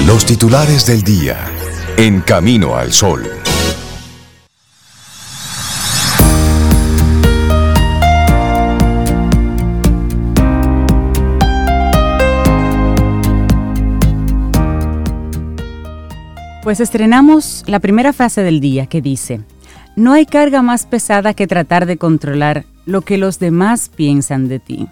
Los titulares del día en Camino al Sol. Pues estrenamos la primera frase del día que dice: no hay carga más pesada que tratar de controlar lo que los demás piensan de ti.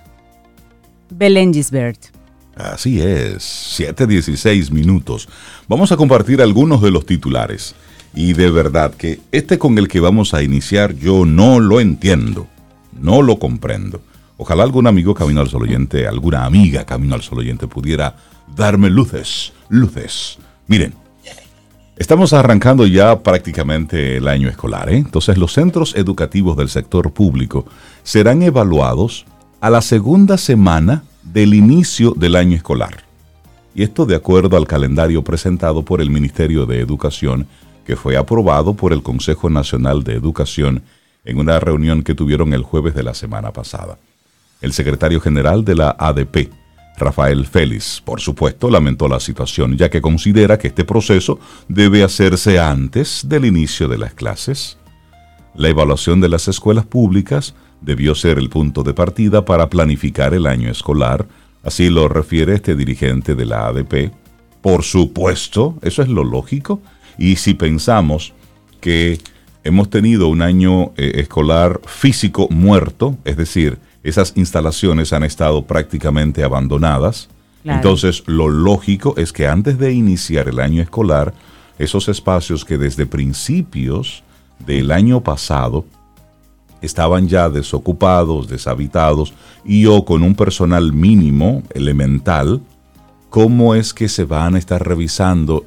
Belén Gisbert. Así es, 7:16 minutos. Vamos a compartir algunos de los titulares. Y de verdad que este con el que vamos a iniciar yo no lo entiendo, no lo comprendo. Ojalá algún amigo Camino al Sol oyente, alguna amiga Camino al Sol oyente pudiera darme luces. Miren, estamos arrancando ya prácticamente el año escolar, ¿eh? Entonces los centros educativos del sector público serán evaluados a la segunda semana del inicio del año escolar. Y esto de acuerdo al calendario presentado por el Ministerio de Educación, que fue aprobado por el Consejo Nacional de Educación en una reunión que tuvieron el jueves de la semana pasada. El secretario general de la ADP, Rafael Félix, por supuesto, lamentó la situación, ya que considera que este proceso debe hacerse antes del inicio de las clases. La evaluación de las escuelas públicas debió ser el punto de partida para planificar el año escolar, así lo refiere este dirigente de la ADP. Por supuesto, eso es lo lógico, y si pensamos que hemos tenido un año escolar físico muerto, es decir, esas instalaciones han estado prácticamente abandonadas, claro. Entonces lo lógico es que antes de iniciar el año escolar, esos espacios que desde principios del año pasado estaban ya desocupados, deshabitados y o con un personal mínimo, elemental, ¿cómo es que se van a estar revisando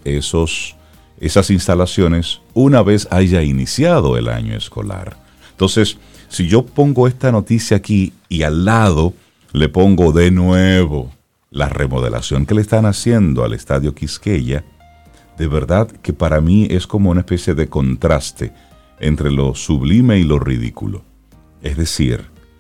esas instalaciones una vez haya iniciado el año escolar? Entonces, si yo pongo esta noticia aquí y al lado le pongo de nuevo la remodelación que le están haciendo al Estadio Quisqueya, de verdad que para mí es como una especie de contraste entre lo sublime y lo ridículo. Es decir,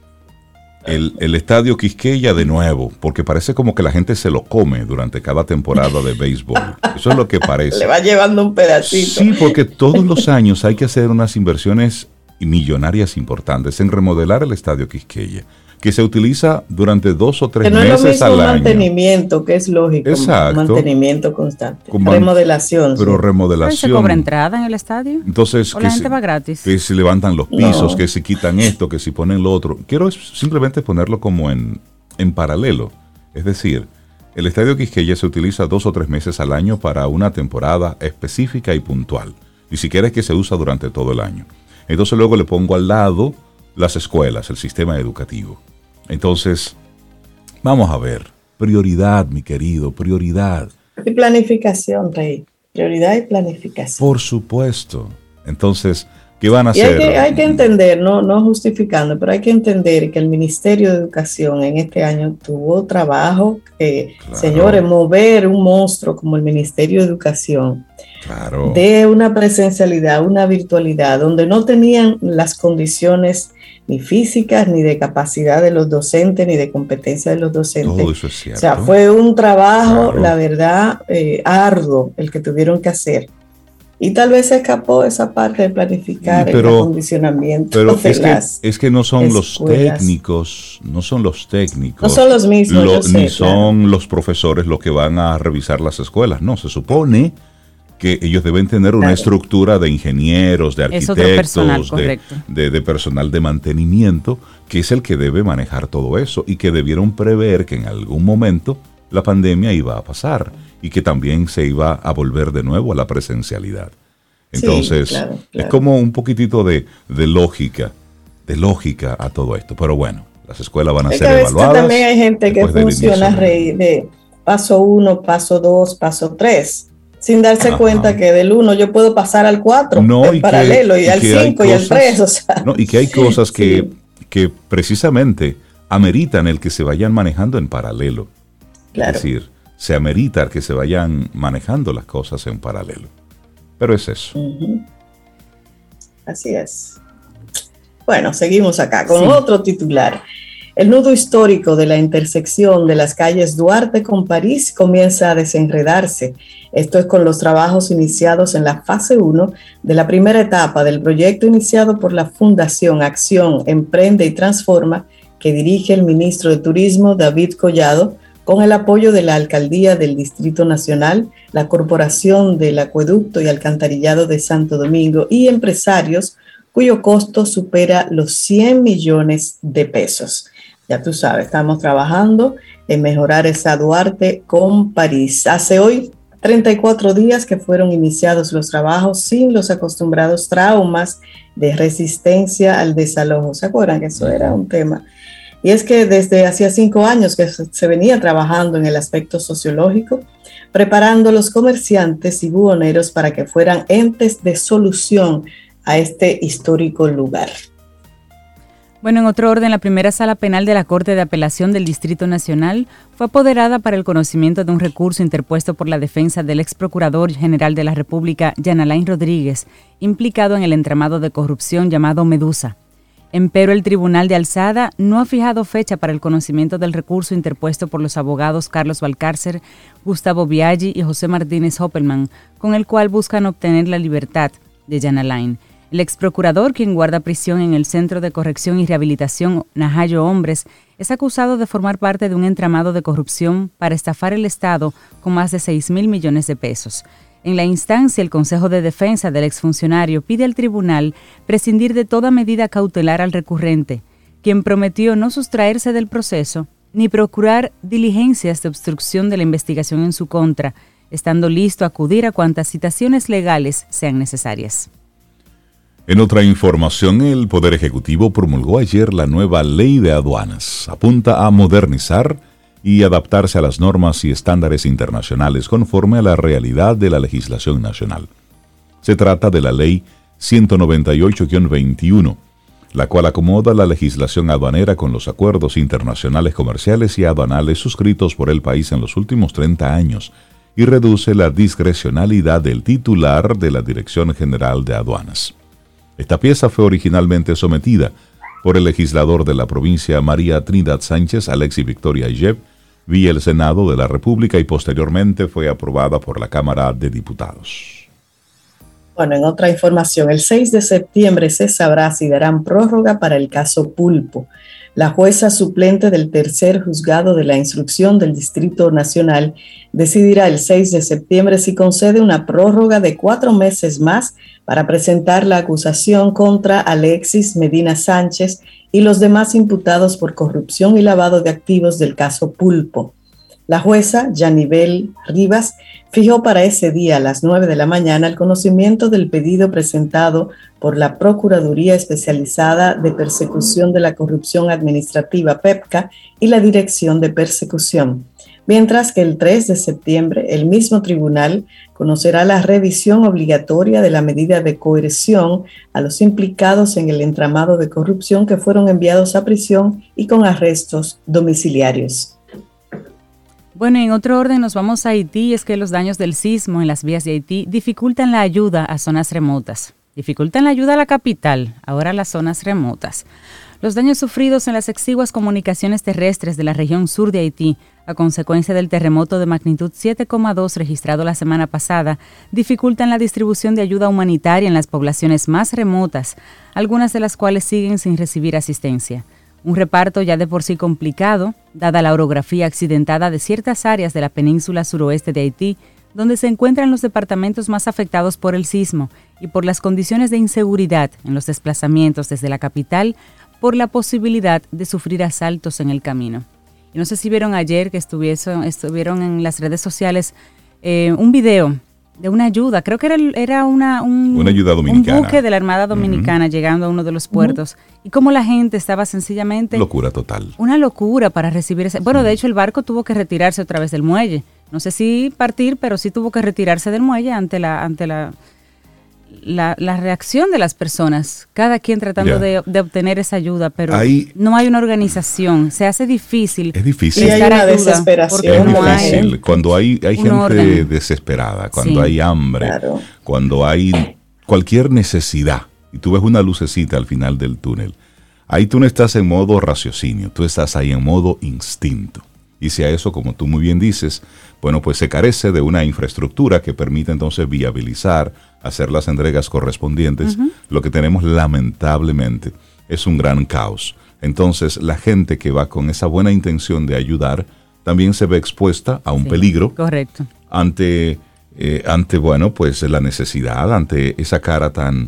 el Estadio Quisqueya de nuevo, porque parece como que la gente se lo come durante cada temporada de béisbol. Eso es lo que parece. Le va llevando un pedacito. Sí, porque todos los años hay que hacer unas inversiones millonarias importantes en remodelar el Estadio Quisqueya, que se utiliza durante 2 o 3 meses al año. No es lo mismo mantenimiento, que es lógico. Exacto. Mantenimiento constante. Remodelación. Pero remodelación. ¿Se cobra entrada en el estadio? Entonces, ¿O la gente va gratis? Que si levantan los pisos, No. que si quitan esto, que si ponen lo otro. Quiero simplemente ponerlo como en paralelo. Es decir, el Estadio Quisqueya se utiliza 2 o 3 meses al año para una temporada específica y puntual. Ni siquiera es que se usa durante todo el año. Entonces luego le pongo al lado las escuelas, el sistema educativo. Entonces, vamos a ver. Prioridad, mi querido, prioridad. Y planificación, Rey. Prioridad y planificación. Por supuesto. Entonces, ¿qué van a hacer? Y hay que entender, no justificando, pero hay que entender que el Ministerio de Educación en este año tuvo trabajo que, claro. Señores, mover un monstruo como el Ministerio de Educación, claro. De una presencialidad, una virtualidad, donde no tenían las condiciones ni físicas, ni de capacidad de los docentes, ni de competencia de los docentes. Todo eso es cierto. O sea, fue un trabajo, claro. La verdad, arduo el que tuvieron que hacer. Y tal vez se escapó esa parte de planificar el acondicionamiento. Pero es que no son los técnicos, no son los mismos, ni son los profesores los que van a revisar las escuelas. No, se supone que ellos deben tener una estructura de ingenieros, de arquitectos, de personal de mantenimiento, que es el que debe manejar todo eso y que debieron prever que en algún momento la pandemia iba a pasar y que también se iba a volver de nuevo a la presencialidad. Entonces, sí, claro. Es como un poquitito de lógica a todo esto. Pero bueno, las escuelas van a ser evaluadas. También hay gente que funciona de paso 1, paso 2, paso 3. Sin darse cuenta que del 1 yo puedo pasar al 4 en paralelo y al 5 y al 3. O sea, y que hay cosas que precisamente ameritan el que se vayan manejando en paralelo. Claro. Es decir, se amerita que se vayan manejando las cosas en paralelo. Pero es eso. Así es. Bueno, seguimos acá con otro titular. El nudo histórico de la intersección de las calles Duarte con París comienza a desenredarse. Esto es con los trabajos iniciados en la fase 1 de la primera etapa del proyecto iniciado por la Fundación Acción, Emprende y Transforma, que dirige el ministro de Turismo David Collado, con el apoyo de la Alcaldía del Distrito Nacional, la Corporación del Acueducto y Alcantarillado de Santo Domingo y empresarios cuyo costo supera los 100 millones de pesos. Ya tú sabes, estamos trabajando en mejorar esa Duarte con París. Hace hoy 34 días que fueron iniciados los trabajos sin los acostumbrados traumas de resistencia al desalojo. ¿Se acuerdan que eso era un tema? Y es que desde hacía 5 años que se venía trabajando en el aspecto sociológico, preparando a los comerciantes y buhoneros para que fueran entes de solución a este histórico lugar. Bueno, en otro orden, la primera sala penal de la Corte de Apelación del Distrito Nacional fue apoderada para el conocimiento de un recurso interpuesto por la defensa del ex procurador general de la República, Jean Alain Rodríguez, implicado en el entramado de corrupción llamado Medusa. Empero el Tribunal de Alzada no ha fijado fecha para el conocimiento del recurso interpuesto por los abogados Carlos Valcárcer, Gustavo Biaggi y José Martínez Hoppelman, con el cual buscan obtener la libertad de Jean Alain. El ex procurador, quien guarda prisión en el Centro de Corrección y Rehabilitación Najayo Hombres, es acusado de formar parte de un entramado de corrupción para estafar el Estado con más de 6.000 millones de pesos. En la instancia, el Consejo de Defensa del exfuncionario pide al tribunal prescindir de toda medida cautelar al recurrente, quien prometió no sustraerse del proceso ni procurar diligencias de obstrucción de la investigación en su contra, estando listo a acudir a cuantas citaciones legales sean necesarias. En otra información, el Poder Ejecutivo promulgó ayer la nueva Ley de Aduanas. Apunta a modernizar y adaptarse a las normas y estándares internacionales conforme a la realidad de la legislación nacional. Se trata de la Ley 198-21, la cual acomoda la legislación aduanera con los acuerdos internacionales comerciales y aduanales suscritos por el país en los últimos 30 años y reduce la discrecionalidad del titular de la Dirección General de Aduanas. Esta pieza fue originalmente sometida por el legislador de la provincia María Trinidad Sánchez, Alexis Victoria Yep, vía el Senado de la República y posteriormente fue aprobada por la Cámara de Diputados. Bueno, en otra información, el 6 de septiembre se sabrá si darán prórroga para el caso Pulpo. La jueza suplente del tercer juzgado de la instrucción del Distrito Nacional decidirá el 6 de septiembre si concede una prórroga de 4 meses más para presentar la acusación contra Alexis Medina Sánchez y los demás imputados por corrupción y lavado de activos del caso Pulpo. La jueza, Yanibel Rivas, fijó para ese día a las 9 de la mañana el conocimiento del pedido presentado por la Procuraduría Especializada de Persecución de la Corrupción Administrativa, PEPCA, y la Dirección de Persecución, mientras que el 3 de septiembre el mismo tribunal conocerá la revisión obligatoria de la medida de coerción a los implicados en el entramado de corrupción que fueron enviados a prisión y con arrestos domiciliarios. Bueno, en otro orden nos vamos a Haití, es que los daños del sismo en las vías de Haití dificultan la ayuda a zonas remotas. Dificultan la ayuda a la capital, ahora a las zonas remotas. Los daños sufridos en las exiguas comunicaciones terrestres de la región sur de Haití a consecuencia del terremoto de magnitud 7,2 registrado la semana pasada dificultan la distribución de ayuda humanitaria en las poblaciones más remotas, algunas de las cuales siguen sin recibir asistencia. Un reparto ya de por sí complicado, dada la orografía accidentada de ciertas áreas de la península suroeste de Haití, donde se encuentran los departamentos más afectados por el sismo y por las condiciones de inseguridad en los desplazamientos desde la capital por la posibilidad de sufrir asaltos en el camino. Y no sé si vieron ayer que estuvieron en las redes sociales un video de una ayuda, creo que era una ayuda dominicana, un buque de la Armada Dominicana llegando a uno de los puertos y cómo la gente estaba sencillamente... Locura total. Una locura para recibir ese... Bueno, de hecho el barco tuvo que retirarse otra vez del muelle. No sé si partir, pero sí tuvo que retirarse del muelle ante la reacción de las personas, cada quien tratando de obtener esa ayuda, pero no hay una organización, se hace difícil. Es difícil. Y hay una desesperación. Es difícil cuando hay gente desesperada, cuando hay hambre, cuando hay cualquier necesidad y tú ves una lucecita al final del túnel. ahí tú no estás en modo raciocinio, tú estás ahí en modo instinto. Y si a eso, como tú muy bien dices, bueno, pues se carece de una infraestructura que permite entonces viabilizar, hacer las entregas correspondientes, lo que tenemos lamentablemente es un gran caos. Entonces la gente que va con esa buena intención de ayudar también se ve expuesta a un peligro. Correcto. Ante bueno, pues la necesidad, ante esa cara tan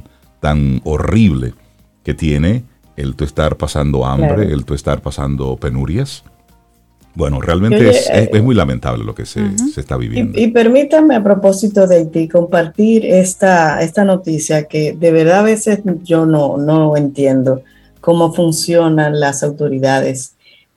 horrible que tiene el tú estar pasando hambre, claro, el tú estar pasando penurias. Bueno, realmente es muy lamentable lo que se está viviendo. Y permítame, a propósito de Haití, compartir esta noticia que de verdad a veces yo no entiendo cómo funcionan las autoridades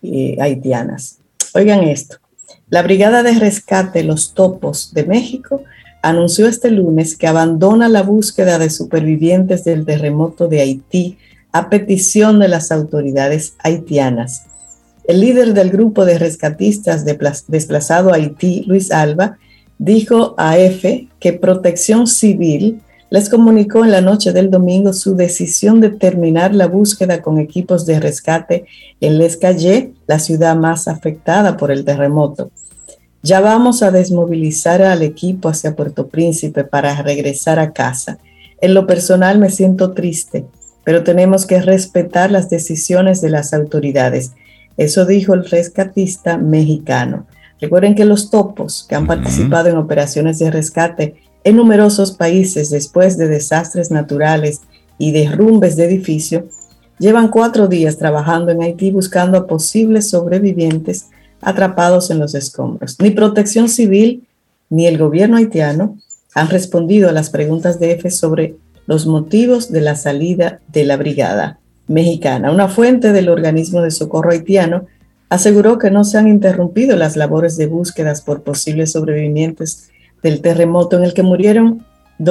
haitianas. Oigan esto. La Brigada de Rescate Los Topos de México anunció este lunes que abandona la búsqueda de supervivientes del terremoto de Haití a petición de las autoridades haitianas. El líder del grupo de rescatistas desplazado a Haití, Luis Alba, dijo a EFE que Protección Civil les comunicó en la noche del domingo su decisión de terminar la búsqueda con equipos de rescate en Les Cayes, la ciudad más afectada por el terremoto. Ya vamos a desmovilizar al equipo hacia Puerto Príncipe para regresar a casa. En lo personal me siento triste, pero tenemos que respetar las decisiones de las autoridades. Eso dijo el rescatista mexicano. Recuerden que los topos que han participado en operaciones de rescate en numerosos países después de desastres naturales y derrumbes de edificios, llevan 4 días trabajando en Haití buscando a posibles sobrevivientes atrapados en los escombros. Ni Protección Civil ni el gobierno haitiano han respondido a las preguntas de EFE sobre los motivos de la salida de la brigada mexicana. Una fuente del organismo de socorro haitiano aseguró que no se han interrumpido las labores de búsquedas por posibles sobrevivientes del terremoto en el que murieron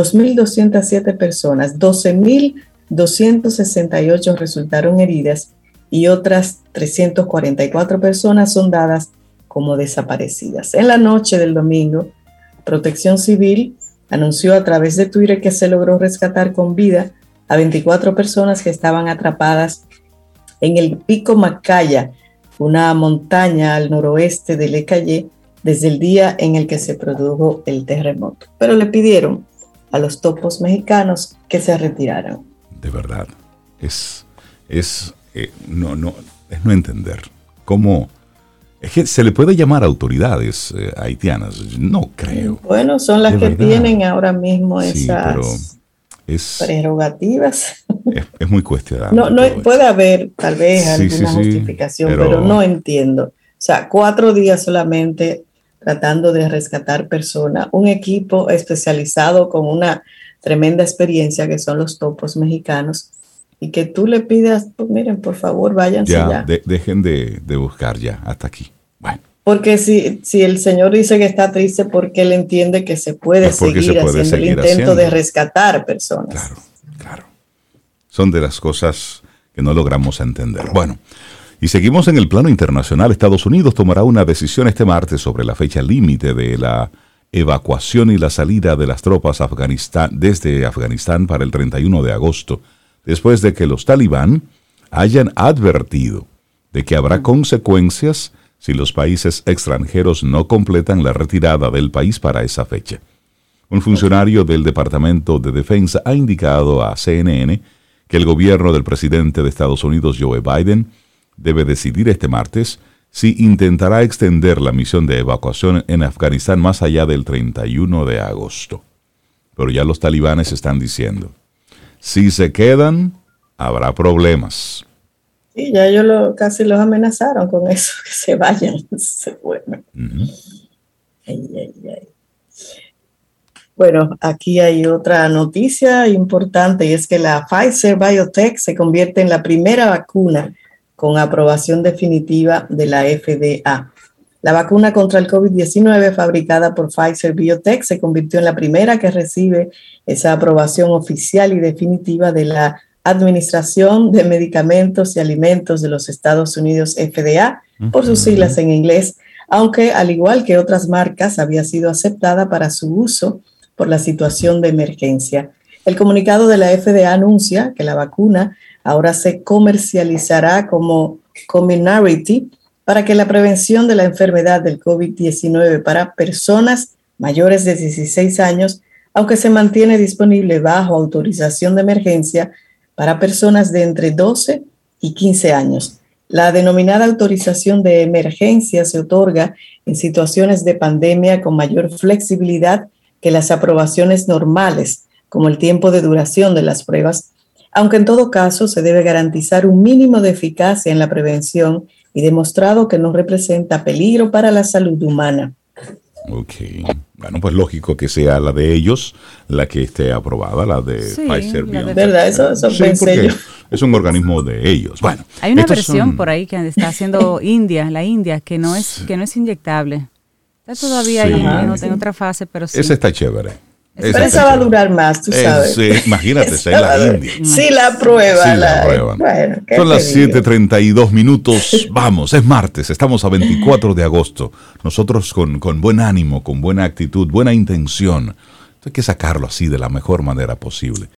2.207 personas, 12.268 resultaron heridas y otras 344 personas son dadas como desaparecidas. En la noche del domingo, Protección Civil anunció a través de Twitter que se logró rescatar con vida a 24 personas que estaban atrapadas en el Pico Macaya, una montaña al noroeste de Les Cayes, desde el día en el que se produjo el terremoto. Pero le pidieron a los topos mexicanos que se retiraran. De verdad, es no entender cómo es que se le puede llamar autoridades haitianas. No creo. Bueno, son las que tienen ahora mismo esas prerrogativas. Es muy cuestionable. No puede haber tal vez alguna justificación, pero no entiendo. O sea, 4 días solamente tratando de rescatar personas, un equipo especializado con una tremenda experiencia que son los topos mexicanos, y que tú le pidas, pues miren, por favor, váyanse ya. Dejen de buscar ya, hasta aquí. Bueno. Porque si el señor dice que está triste, porque él entiende que se puede seguir haciendo el intento de rescatar personas. Claro. Son de las cosas que no logramos entender. Bueno, y seguimos en el plano internacional. Estados Unidos tomará una decisión este martes sobre la fecha límite de la evacuación y la salida de las tropas desde Afganistán para el 31 de agosto, después de que los talibán hayan advertido de que habrá consecuencias si los países extranjeros no completan la retirada del país para esa fecha. Un funcionario del Departamento de Defensa ha indicado a CNN que el gobierno del presidente de Estados Unidos, Joe Biden, debe decidir este martes si intentará extender la misión de evacuación en Afganistán más allá del 31 de agosto. Pero ya los talibanes están diciendo, si se quedan, habrá problemas. Sí, ya ellos casi los amenazaron con eso, que se vayan. Bueno. Bueno, aquí hay otra noticia importante, y es que la Pfizer BioNTech se convierte en la primera vacuna con aprobación definitiva de la FDA. La vacuna contra el COVID-19 fabricada por Pfizer BioNTech se convirtió en la primera que recibe esa aprobación oficial y definitiva de la Administración de Medicamentos y Alimentos de los Estados Unidos, FDA, por sus siglas en inglés, aunque al igual que otras marcas había sido aceptada para su uso por la situación de emergencia. El comunicado de la FDA anuncia que la vacuna ahora se comercializará como Comirnaty para que la prevención de la enfermedad del COVID-19 para personas mayores de 16 años, aunque se mantiene disponible bajo autorización de emergencia para personas de entre 12 y 15 años. La denominada autorización de emergencia se otorga en situaciones de pandemia con mayor flexibilidad que las aprobaciones normales, como el tiempo de duración de las pruebas, aunque en todo caso se debe garantizar un mínimo de eficacia en la prevención y demostrado que no representa peligro para la salud humana. Ok, bueno, pues lógico que sea la de ellos la que esté aprobada, la de Pfizer. ¿Verdad? Eso sí, pensé yo. Es un organismo de ellos. Bueno, hay una versión por ahí que está haciendo la India, que no es inyectable. Está todavía ahí en otra fase, pero sí. Esa está chévere. Pero esa va a durar más, tú sabes. Imagínate, esa es la India. Sí la prueba. Sí la prueban. Bueno, son las 7:32 minutos. Vamos, es martes, estamos a 24 de agosto. Nosotros con buen ánimo, con buena actitud, buena intención. Hay que sacarlo así de la mejor manera posible.